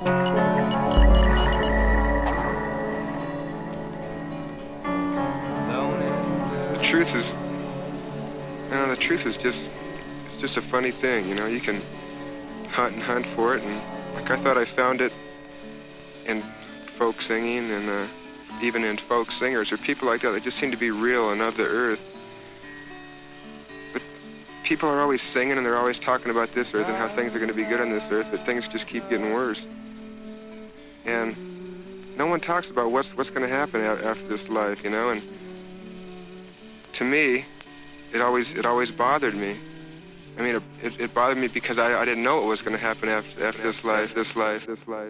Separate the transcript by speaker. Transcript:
Speaker 1: The truth is just, it's just a funny thing, you know. You can hunt and hunt for it, and like I thought I found it in folk singing and even in folk singers or people like that. They just seem to be real and of the earth. But people are always singing and they're always talking about this earth and how things are going to be good on this earth, but things just keep getting worse. And no one talks about what's going to happen after this life, you know. And to me, it always bothered me. I mean, it bothered me because I didn't know what was going to happen after this life.